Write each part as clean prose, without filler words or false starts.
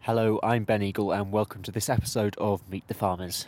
Hello, I'm Ben Eagle and welcome to this episode of Meet the Farmers.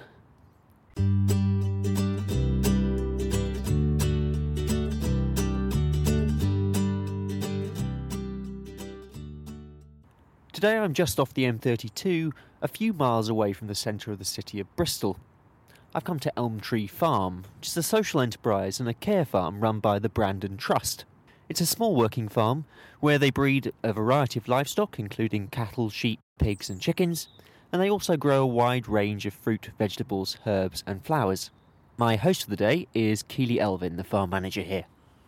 Today I'm just off the M32, a few miles away from the centre of the city of Bristol. I've come to Elm Tree Farm, which is a social enterprise and a care farm run by the Brandon Trust. It's a small working farm where they breed a variety of livestock, including cattle, sheep, pigs and chickens, and they also grow a wide range of fruit, vegetables, herbs and flowers. My host for the day is Keely Elvin, the farm manager here.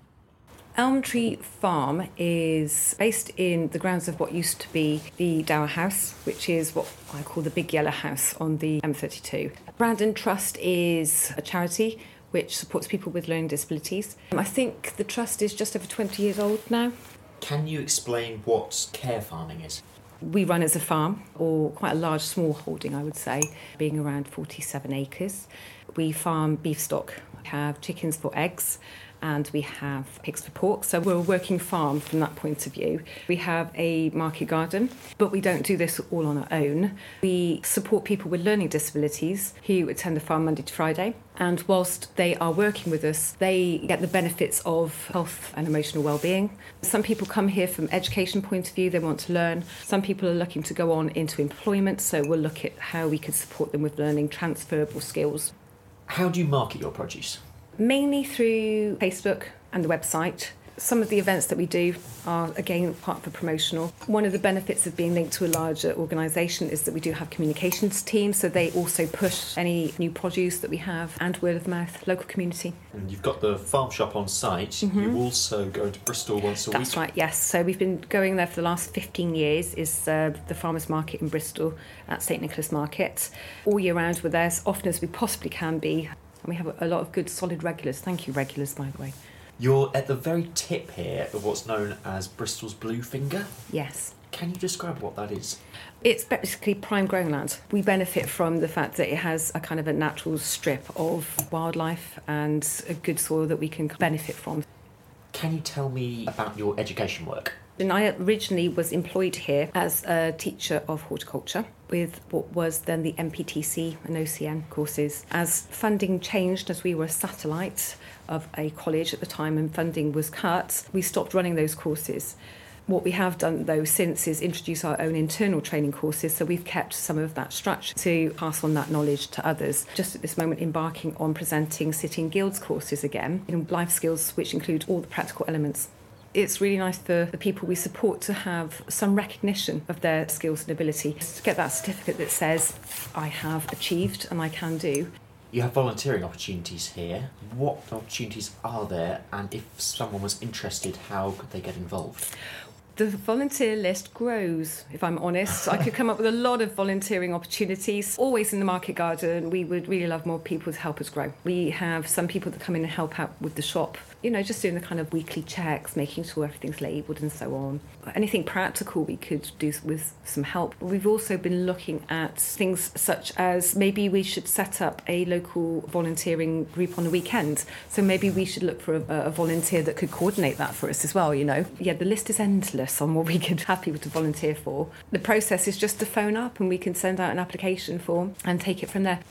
Elm Tree Farm is based in the grounds of what used to be the Dower House, which is what I call the Big Yellow House on the M32. Brandon Trust is a charity which supports people with learning disabilities. I think the trust is just over 20 years old now. Can you explain what care farming is? We run as a farm, or quite a large small holding I would say, being around 47 acres. We farm beef stock, have chickens for eggs, and we have pigs for pork. So we're a working farm from that point of view. We have a market garden, but we don't do this all on our own. We support people with learning disabilities who attend the farm Monday to Friday. And whilst they are working with us, they get the benefits of health and emotional well-being. Some people come here from education point of view, they want to learn. Some people are looking to go on into employment, so we'll look at how we can support them with learning transferable skills. How do you market your produce? Mainly through Facebook and the website. Some of the events that we do are, again, part of the promotional. One of the benefits of being linked to a larger organisation is that we do have communications teams, so they also push any new produce that we have and word of mouth, local community. And you've got the farm shop on site. Mm-hmm. You also go to Bristol once a week. That's right, yes. So we've been going there for the last 15 years, is the Farmers Market in Bristol at St Nicholas Market. All year round we're there as often as we possibly can be. And we have a lot of good solid regulars. Thank you, regulars, by the way. You're at the very tip here of what's known as Bristol's Blue Finger. Yes. Can you describe what that is? It's basically prime growing land. We benefit from the fact that it has a kind of a natural strip of wildlife and a good soil that we can benefit from. Can you tell me about your education work? And I originally was employed here as a teacher of horticulture with what was then the MPTC and OCN courses. As funding changed, as we were a satellite of a college at the time and funding was cut, we stopped running those courses. What we have done, though, since is introduce our own internal training courses, so we've kept some of that structure to pass on that knowledge to others. Just at this moment, embarking on presenting City and Guilds courses again, in life skills, which include all the practical elements. It's really nice for the people we support to have some recognition of their skills and ability, to get that certificate that says, I have achieved and I can do. You have volunteering opportunities here. What opportunities are there, and if someone was interested, how could they get involved? The volunteer list grows, if I'm honest. I could come up with a lot of volunteering opportunities. Always in the market garden, we would really love more people to help us grow. We have some people that come in and help out with the shop, just doing the kind of weekly checks, making sure everything's labelled and so on. Anything practical we could do with some help. We've also been looking at things such as maybe we should set up a local volunteering group on the weekend. So maybe we should look for a volunteer that could coordinate that for us as well, Yeah, the list is endless on what we could have people to volunteer for. The process is just to phone up and we can send out an application form and take it from there.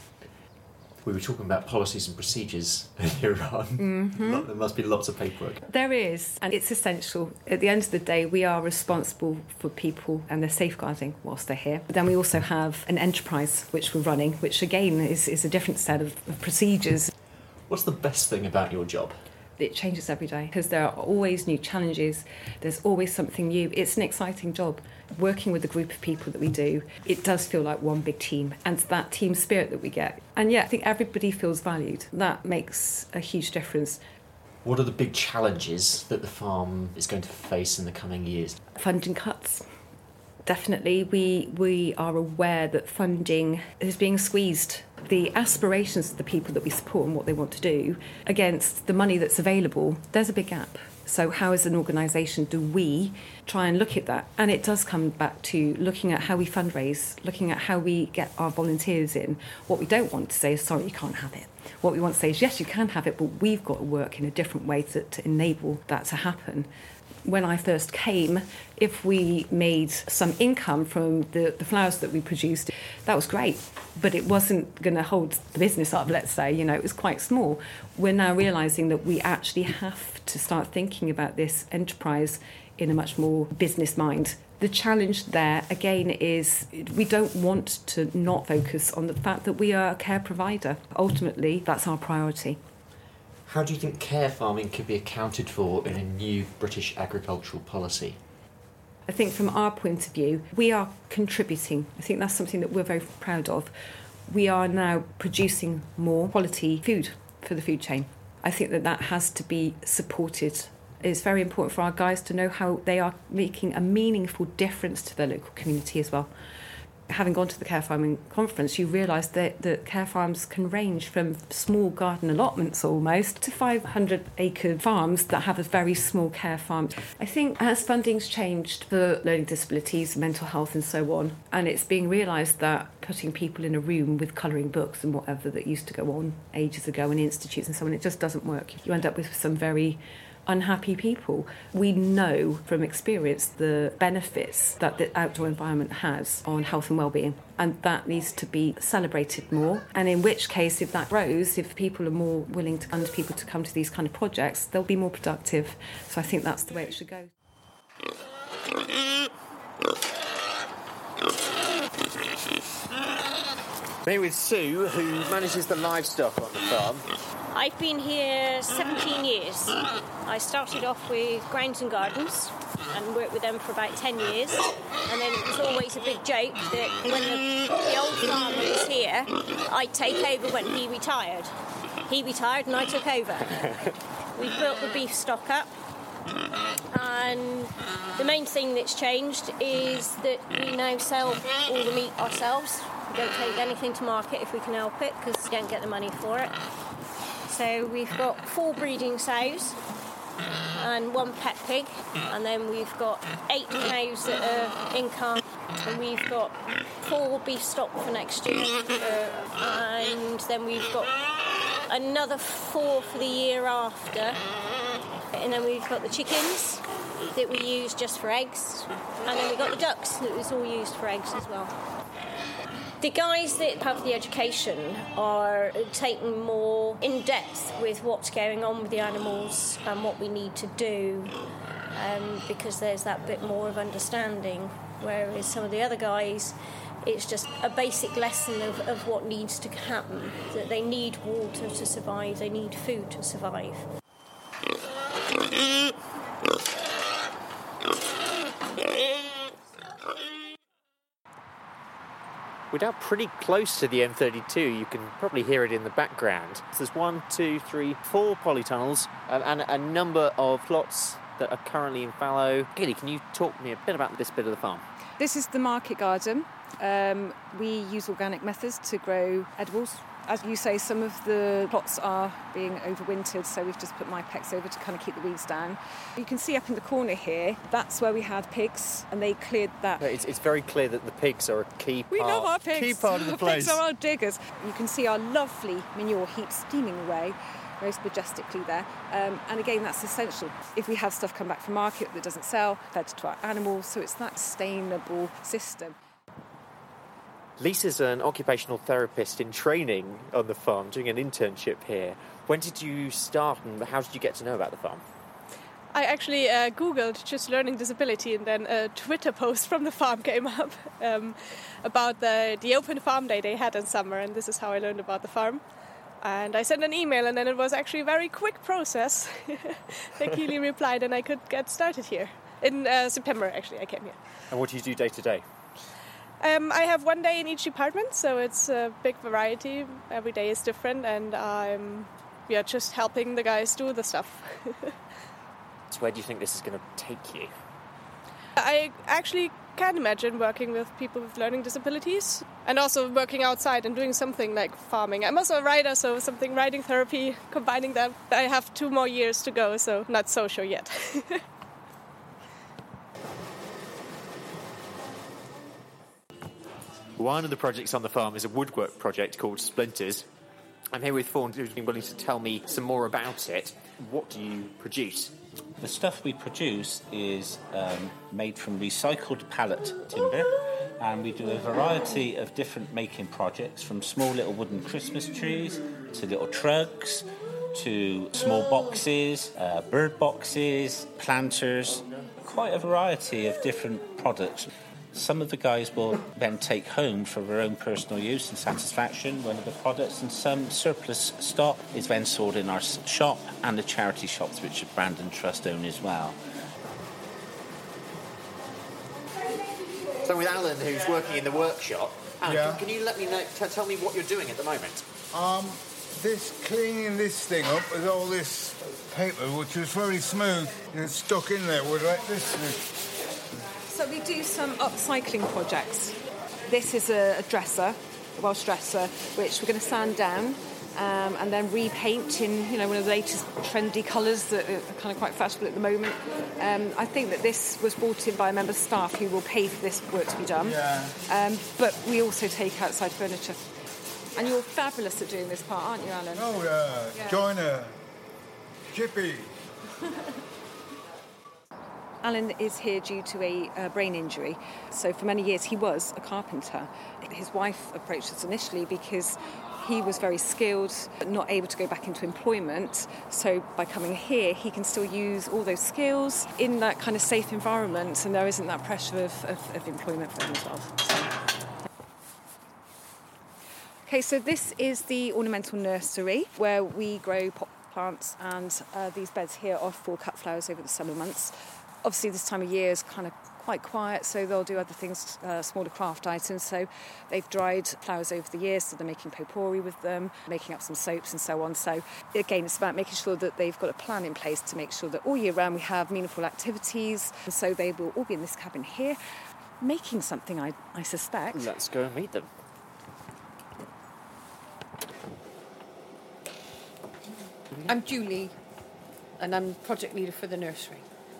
We were talking about policies and procedures earlier on. Mm-hmm. There must be lots of paperwork. There is, and it's essential. At the end of the day, we are responsible for people and their safeguarding whilst they're here. But then we also have an enterprise which we're running, which again is a different set of procedures. What's the best thing about your job? It changes every day because there are always new challenges. There's always something new. It's an exciting job. Working with the group of people that we do, it does feel like one big team, and that team spirit that we get. And I think everybody feels valued. That makes a huge difference. What are the big challenges that the farm is going to face in the coming years? Funding cuts. Definitely, we are aware that funding is being squeezed. The aspirations of the people that we support and what they want to do against the money that's available, there's a big gap. So how as an organisation do we try and look at that? And it does come back to looking at how we fundraise, looking at how we get our volunteers in. What we don't want to say is, sorry, you can't have it. What we want to say is, yes, you can have it, but we've got to work in a different way to enable that to happen. When I first came, if we made some income from the flowers that we produced, that was great. But it wasn't going to hold the business up, let's say. It was quite small. We're now realising that we actually have to start thinking about this enterprise in a much more business mind. The challenge there, again, is we don't want to not focus on the fact that we are a care provider. Ultimately, that's our priority. How do you think care farming could be accounted for in a new British agricultural policy? I think from our point of view, we are contributing. I think that's something that we're very proud of. We are now producing more quality food for the food chain. I think that has to be supported. It's very important for our guys to know how they are making a meaningful difference to their local community as well. Having gone to the care farming conference, you realise that the care farms can range from small garden allotments almost to 500-acre farms that have a very small care farm. I think as funding's changed for learning disabilities, mental health and so on, and it's being realised that putting people in a room with colouring books and whatever that used to go on ages ago in institutes and so on, it just doesn't work. You end up with some very unhappy people. We know from experience the benefits that the outdoor environment has on health and well-being, and that needs to be celebrated more. And in which case, if that grows, if people are more willing to fund people to come to these kind of projects, they'll be more productive. So I think that's the way it should go. I'm here with Sue, who manages the livestock on the farm. I've been here 17 years. I started off with Grounds and Gardens and worked with them for about 10 years. And then it was always a big joke that when the old farmer was here, I'd take over when he retired. He retired and I took over. We built the beef stock up. And the main thing that's changed is that we now sell all the meat ourselves. We don't take anything to market if we can help it because we don't get the money for it. So we've got 4 breeding sows and 1 pet pig, and then we've got 8 cows that are in calf, and we've got 4 beef stock for next year, and then we've got another 4 for the year after, and then we've got the chickens that we use just for eggs, and then we've got the ducks that was all used for eggs as well. The guys that have the education are taking more in depth with what's going on with the animals and what we need to do, because there's that bit more of understanding, whereas some of the other guys, it's just a basic lesson of what needs to happen, that they need water to survive, they need food to survive. We're now pretty close to the M32. You can probably hear it in the background. So there's 1, 2, 3, 4 polytunnels and a number of plots that are currently in fallow. Gilly, can you talk to me a bit about this bit of the farm? This is the market garden. We use organic methods to grow edibles. As you say, some of the plots are being overwintered, so we've just put Mypex over to kind of keep the weeds down. You can see up in the corner here, that's where we had pigs, and they cleared that. It's very clear that the pigs are a key part. We love our pigs. Key part of the place. Pigs are our diggers. You can see our lovely manure heap steaming away most majestically there. And again, that's essential. If we have stuff come back from market that doesn't sell, fed to our animals, so it's that sustainable system. Lisa's an occupational therapist in training on the farm, doing an internship here. When did you start and how did you get to know about the farm? I actually Googled just learning disability, and then a Twitter post from the farm came up about the open farm day they had in summer, and this is how I learned about the farm. And I sent an email, and then it was actually a very quick process. They quickly replied, and I could get started here. In September, actually, I came here. And what do you do day to day? I have 1 day in each department, so it's a big variety. Every day is different, and I'm just helping the guys do the stuff. So where do you think this is going to take you? I actually can imagine working with people with learning disabilities, and also working outside and doing something like farming. I'm also a writer, so something writing therapy, combining that. I have 2 more years to go, so not so sure yet. One of the projects on the farm is a woodwork project called Splinters. I'm here with Fawn, who's been willing to tell me some more about it. What do you produce? The stuff we produce is made from recycled pallet timber, and we do a variety of different making projects, from small little wooden Christmas trees to little trugs to small boxes, bird boxes, planters, quite a variety of different products. Some of the guys will then take home for their own personal use and satisfaction one of the products, and some surplus stock is then sold in our shop and the charity shops which Brandon Trust own as well. So with Alan, who's working in the workshop, Alan, Yeah. can you let me know, tell me what you're doing at the moment? This cleaning this thing up with all this paper, which was very smooth, and it's stuck in there with like this. So we do some upcycling projects. This is a dresser, a Welsh dresser, which we're going to sand down and then repaint in, one of the latest trendy colours that are kind of quite fashionable at the moment. I think that this was brought in by a member of staff who will pay for this work to be done. Yeah. But we also take outside furniture. And you're fabulous at doing this part, aren't you, Alan? Oh, yeah. Joiner. Chippy. Alan is here due to a brain injury. So for many years he was a carpenter. His wife approached us initially because he was very skilled, but not able to go back into employment. So by coming here, he can still use all those skills in that kind of safe environment, and there isn't that pressure of employment for him as well. Okay, so this is the ornamental nursery where we grow pot plants, and these beds here are for cut flowers over the summer months. Obviously this time of year is kind of quite quiet, so they'll do other things, smaller craft items. So they've dried flowers over the years, so they're making potpourri with them, making up some soaps and so on. So again, it's about making sure that they've got a plan in place to make sure that all year round we have meaningful activities. And so they will all be in this cabin here, making something, I suspect. Let's go and meet them. I'm Julie, and I'm project leader for the nursery.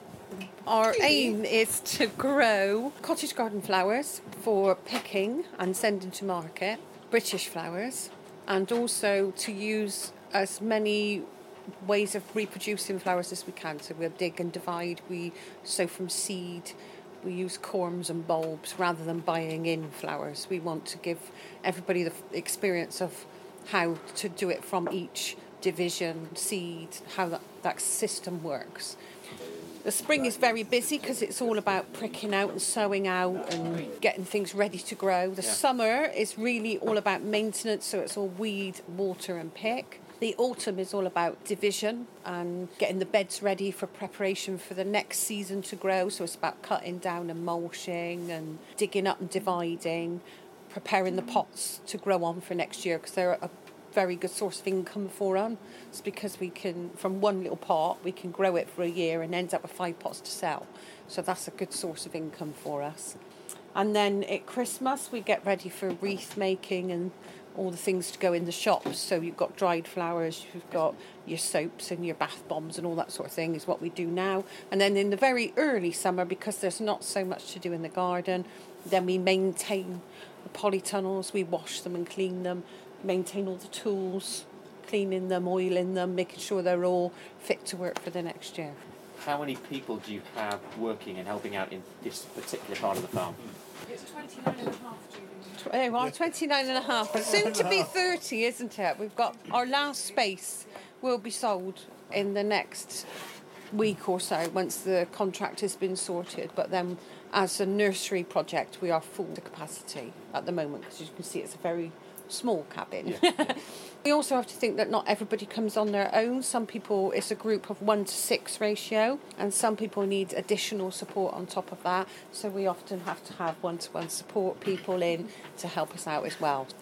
Our aim is to grow cottage garden flowers for picking and sending to market, British flowers, and also to use as many ways of reproducing flowers as we can. So we'll dig and divide, we sow from seed, we use corms and bulbs rather than buying in flowers. We want to give everybody the experience of how to do it from each division, seed, how that system works. The spring is very busy because it's all about pricking out and sowing out and getting things ready to grow. The summer is really all about maintenance, so it's all weed, water and pick. The autumn is all about division and getting the beds ready for preparation for the next season to grow. So it's about cutting down and mulching and digging up and dividing, preparing the pots to grow on for next year, because they're a very good source of income for them. It's because we can, from one little pot, we can grow it for a year and end up with 5 pots to sell. So that's a good source of income for us. And then at Christmas, we get ready for wreath making and all the things to go in the shops. So you've got dried flowers, you've got your soaps and your bath bombs and all that sort of thing is what we do now. And then in the very early summer, because there's not so much to do in the garden, then we maintain the polytunnels, we wash them and clean them, maintain all the tools, cleaning them, oiling them, making sure they're all fit to work for the next year. How many people do you have working and helping out in this particular part of the farm? It's 29 and a half. Well, 29 and a half. Soon to be 30, isn't it? We've got our last space will be sold in the next week or so once the contract has been sorted. But then as a nursery project, we are full to capacity at the moment, because as you can see, it's a very small cabin. Yeah. We also have to think that not everybody comes on their own. Some people, it's a group of 1 to 6 ratio, and some people need additional support on top of that. So we often have to have one-to-one support people in to help us out as well.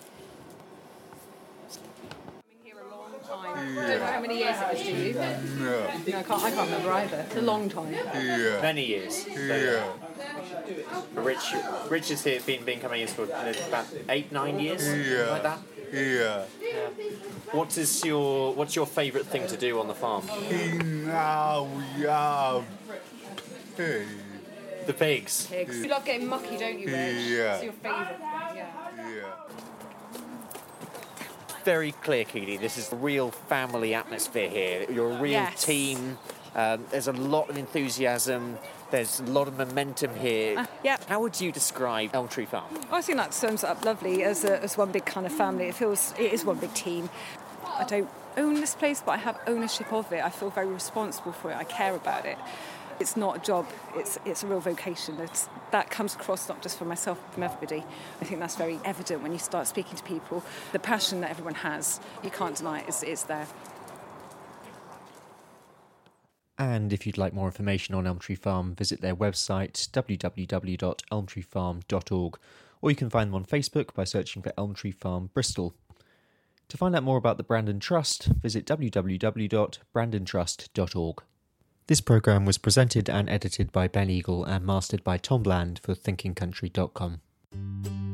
I don't know how many years it was, do you? No, I can't remember either. It's a long time. Yeah. Many years. Yeah. Rich has here been coming in for about 8-9 years, Yeah. like that. Yeah. What's your favourite thing to do on the farm? Now we have The pigs. You love getting mucky, don't you, Rich? Yeah. It's your favourite. Yeah. Very clear, Keely. This is a real family atmosphere here. You're a real Yes. team. There's a lot of enthusiasm. There's a lot of momentum here. Yeah. How would you describe Elm Tree Farm? I think that sums it up lovely as one big kind of family. It is one big team. I don't own this place, but I have ownership of it. I feel very responsible for it. I care about it. It's not a job, it's a real vocation. That comes across not just for myself, but from everybody. I think that's very evident when you start speaking to people. The passion that everyone has, you can't deny it, it's there. And if you'd like more information on Elm Tree Farm, visit their website, www.elmtreefarm.org, or you can find them on Facebook by searching for Elm Tree Farm Bristol. To find out more about the Brandon Trust, visit www.brandontrust.org. This programme was presented and edited by Ben Eagle and mastered by Tom Bland for thinkingcountry.com.